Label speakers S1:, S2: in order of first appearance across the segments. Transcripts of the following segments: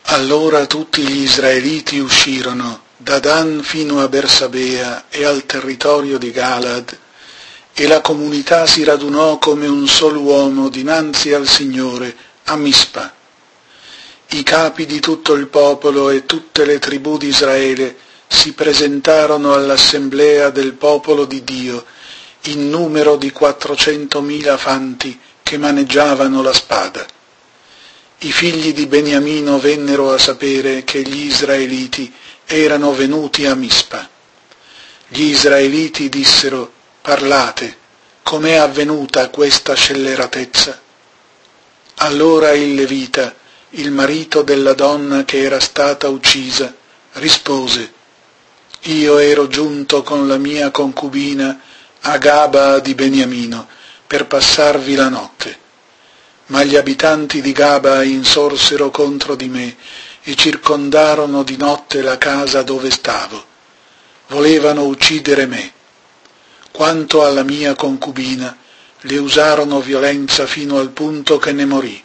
S1: Allora tutti gli israeliti uscirono da Dan fino a Bersabea e al territorio di Galad, e la comunità si radunò come un solo uomo dinanzi al Signore a Mispa. I capi di tutto il popolo e tutte le tribù di Israele si presentarono all'assemblea del popolo di Dio, in numero di 400.000 fanti che maneggiavano la spada. I figli di Beniamino vennero a sapere che gli israeliti erano venuti a Mispa. Gli israeliti dissero: «Parlate, com'è avvenuta questa scelleratezza?» Allora il Levita, il marito della donna che era stata uccisa, rispose: «Io ero giunto con la mia concubina a Gaba di Beniamino per passarvi la notte. Ma gli abitanti di Gaba insorsero contro di me e circondarono di notte la casa dove stavo. Volevano uccidere me. Quanto alla mia concubina, le usarono violenza fino al punto che ne morì.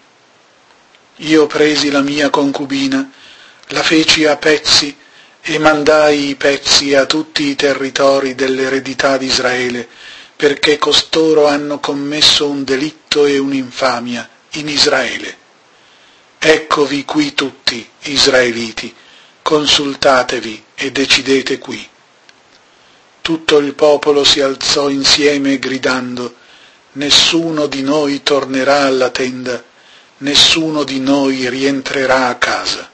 S1: Io presi la mia concubina, la feci a pezzi e mandai i pezzi a tutti i territori dell'eredità di Israele, perché costoro hanno commesso un delitto e un'infamia in Israele. Eccovi qui tutti, israeliti, consultatevi e decidete qui». Tutto il popolo si alzò insieme gridando: «Nessuno di noi tornerà alla tenda, nessuno di noi rientrerà a casa.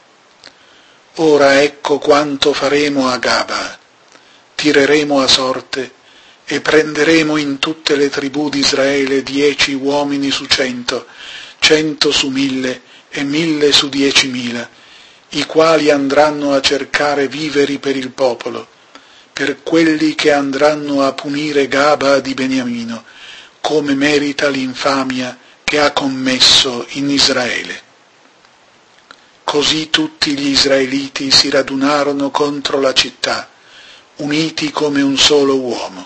S1: Ora ecco quanto faremo a Gaba: tireremo a sorte e prenderemo in tutte le tribù di Israele 10 uomini su 100, 100 su 1000 e 1000 su 10.000, i quali andranno a cercare viveri per il popolo, per quelli che andranno a punire Gaba di Beniamino, come merita l'infamia che ha commesso in Israele». Così tutti gli israeliti si radunarono contro la città, uniti come un solo uomo.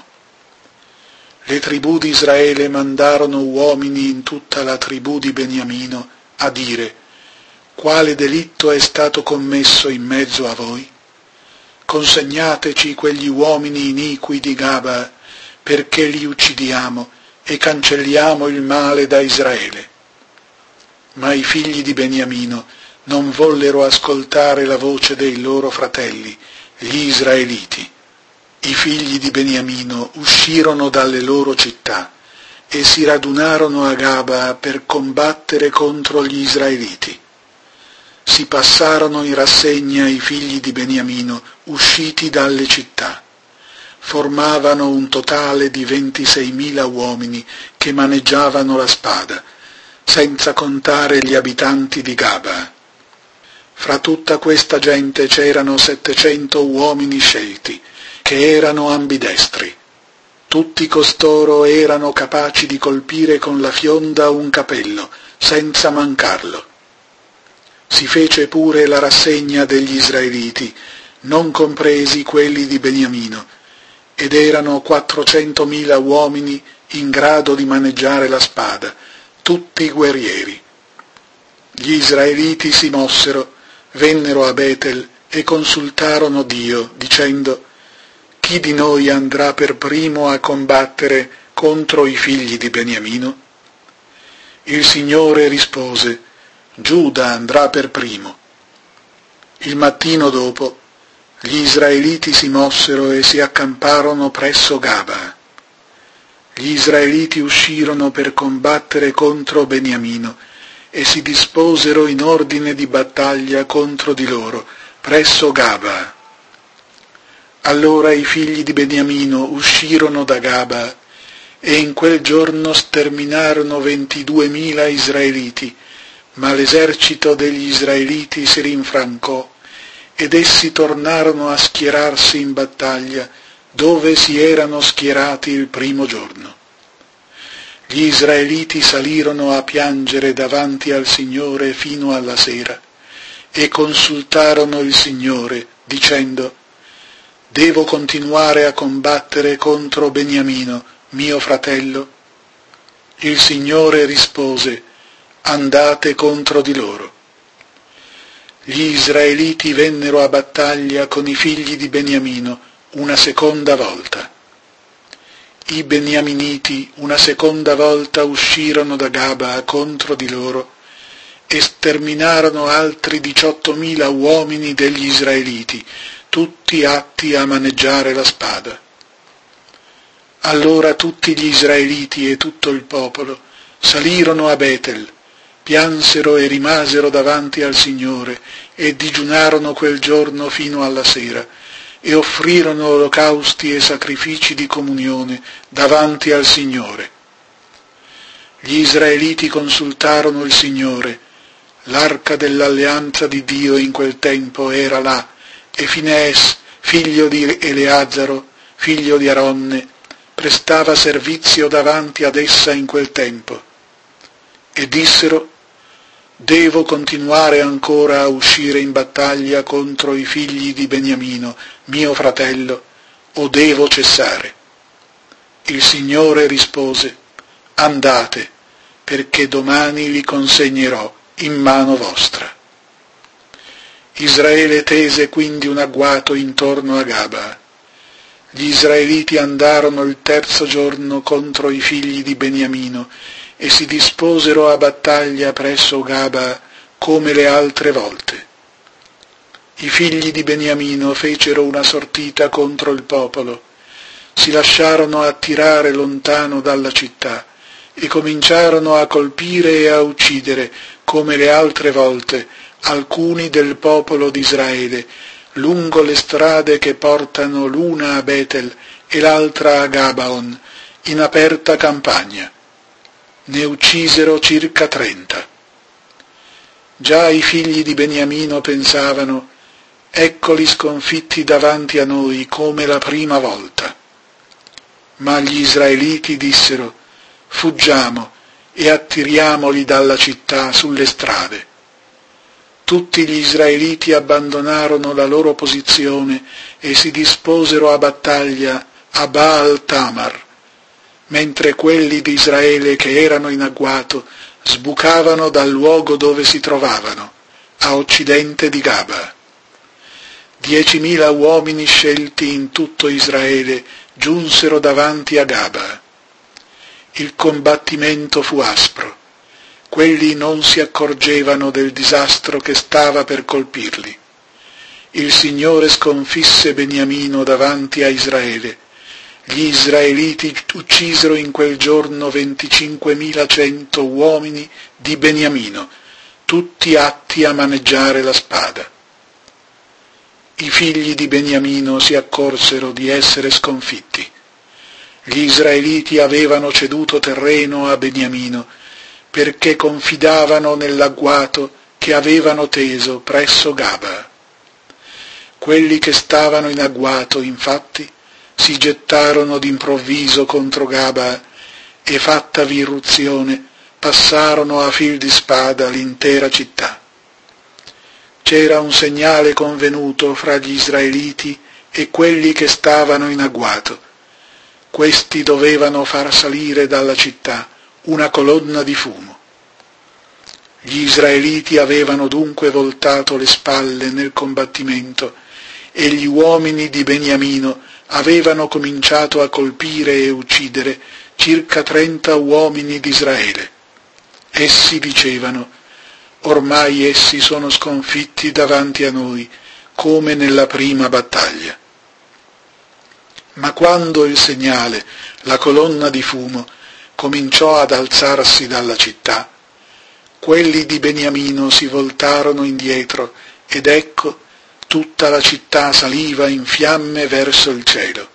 S1: Le tribù di Israele mandarono uomini in tutta la tribù di Beniamino a dire: «Quale delitto è stato commesso in mezzo a voi? Consegnateci quegli uomini iniqui di Gaba, perché li uccidiamo e cancelliamo il male da Israele». Ma i figli di Beniamino non vollero ascoltare la voce dei loro fratelli, gli israeliti. I figli di Beniamino uscirono dalle loro città e si radunarono a Gaba per combattere contro gli israeliti. Si passarono in rassegna i figli di Beniamino usciti dalle città. Formavano un totale di 26.000 uomini che maneggiavano la spada, senza contare gli abitanti di Gaba. Fra tutta questa gente c'erano 700 uomini scelti, che erano ambidestri. Tutti costoro erano capaci di colpire con la fionda un capello, senza mancarlo. Si fece pure la rassegna degli israeliti, non compresi quelli di Beniamino, ed erano 400.000 uomini in grado di maneggiare la spada, tutti guerrieri. Gli israeliti si mossero, vennero a Betel e consultarono Dio, dicendo: «Chi di noi andrà per primo a combattere contro i figli di Beniamino?» Il Signore rispose: «Giuda andrà per primo». Il mattino dopo, gli israeliti si mossero e si accamparono presso Gaba. Gli israeliti uscirono per combattere contro Beniamino e si disposero in ordine di battaglia contro di loro, presso Gaba. Allora i figli di Beniamino uscirono da Gaba e in quel giorno sterminarono 22.000 israeliti, ma l'esercito degli israeliti si rinfrancò ed essi tornarono a schierarsi in battaglia dove si erano schierati il primo giorno. Gli israeliti salirono a piangere davanti al Signore fino alla sera e consultarono il Signore, dicendo: «Devo continuare a combattere contro Beniamino, mio fratello?» Il Signore rispose: «Andate contro di loro». Gli israeliti vennero a battaglia con i figli di Beniamino una seconda volta. I beniaminiti una seconda volta uscirono da Gaba contro di loro e sterminarono altri 18.000 uomini degli israeliti, tutti atti a maneggiare la spada. Allora tutti gli israeliti e tutto il popolo salirono a Betel, piansero e rimasero davanti al Signore e digiunarono quel giorno fino alla sera e offrirono olocausti e sacrifici di comunione davanti al Signore. Gli israeliti consultarono il Signore. L'arca dell'alleanza di Dio in quel tempo era là, e Finees, figlio di Eleazaro, figlio di Aronne, prestava servizio davanti ad essa in quel tempo. E dissero: devo continuare ancora a uscire in battaglia contro i figli di Beniamino, mio fratello, o devo cessare? Il Signore rispose: andate, perché domani li consegnerò in mano vostra. Israele tese quindi un agguato intorno a Gaba. Gli israeliti andarono il terzo giorno contro i figli di Beniamino e si disposero a battaglia presso Gaba come le altre volte. I figli di Beniamino fecero una sortita contro il popolo, si lasciarono attirare lontano dalla città e cominciarono a colpire e a uccidere, come le altre volte, alcuni del popolo di Israele, lungo le strade che portano l'una a Betel e l'altra a Gabaon, in aperta campagna. Ne uccisero circa 30. Già i figli di Beniamino pensavano: eccoli sconfitti davanti a noi come la prima volta. Ma gli israeliti dissero: fuggiamo e attiriamoli dalla città sulle strade. Tutti gli israeliti abbandonarono la loro posizione e si disposero a battaglia a Baal Tamar, mentre quelli di Israele che erano in agguato sbucavano dal luogo dove si trovavano, a occidente di Gaba. 10.000 uomini scelti in tutto Israele giunsero davanti a Gaba. Il combattimento fu aspro. Quelli non si accorgevano del disastro che stava per colpirli. Il Signore sconfisse Beniamino davanti a Israele. Gli israeliti uccisero in quel giorno 25.100 uomini di Beniamino, tutti atti a maneggiare la spada. I figli di Beniamino si accorsero di essere sconfitti. Gli israeliti avevano ceduto terreno a Beniamino perché confidavano nell'agguato che avevano teso presso Gaba. Quelli che stavano in agguato, infatti, si gettarono d'improvviso contro Gaba e, fattavi irruzione, passarono a fil di spada l'intera città. C'era un segnale convenuto fra gli israeliti e quelli che stavano in agguato. Questi dovevano far salire dalla città una colonna di fumo. Gli israeliti avevano dunque voltato le spalle nel combattimento e gli uomini di Beniamino avevano cominciato a colpire e uccidere circa 30 uomini di Israele. Essi dicevano: ormai essi sono sconfitti davanti a noi, come nella prima battaglia. Ma quando il segnale, la colonna di fumo, cominciò ad alzarsi dalla città, quelli di Beniamino si voltarono indietro ed ecco tutta la città saliva in fiamme verso il cielo.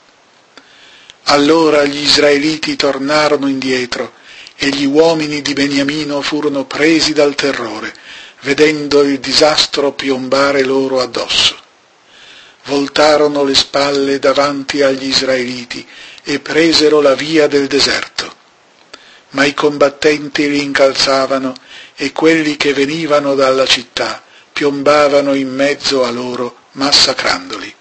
S1: Allora gli israeliti tornarono indietro e gli uomini di Beniamino furono presi dal terrore, vedendo il disastro piombare loro addosso. Voltarono le spalle davanti agli israeliti e presero la via del deserto. Ma i combattenti li incalzavano e quelli che venivano dalla città piombavano in mezzo a loro, massacrandoli.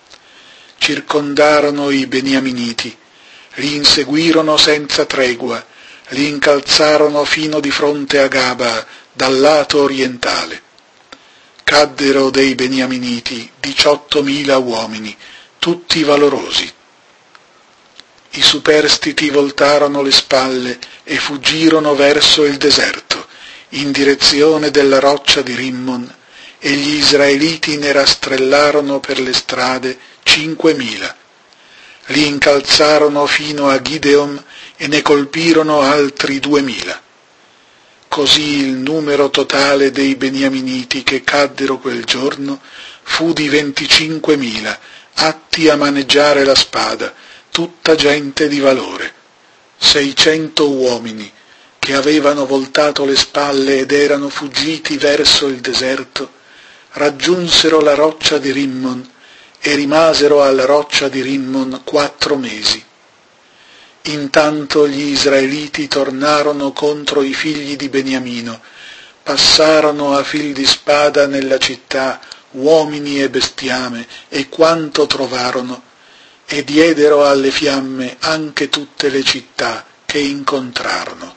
S1: Circondarono i beniaminiti, li inseguirono senza tregua, li incalzarono fino di fronte a Gaba, dal lato orientale. caddero dei beniaminiti 18.000 uomini, tutti valorosi. I superstiti voltarono le spalle e fuggirono verso il deserto, in direzione della roccia di Rimmon, e gli israeliti ne rastrellarono per le strade 5.000. Li incalzarono fino a Gideon e ne colpirono altri 2.000. Così il numero totale dei beniaminiti che caddero quel giorno fu di 25.000, atti a maneggiare la spada, tutta gente di valore. 600 uomini, che avevano voltato le spalle ed erano fuggiti verso il deserto, raggiunsero la roccia di Rimmon e rimasero alla roccia di Rimmon 4 mesi. Intanto gli israeliti tornarono contro i figli di Beniamino, passarono a fil di spada nella città uomini e bestiame e quanto trovarono, e diedero alle fiamme anche tutte le città che incontrarono.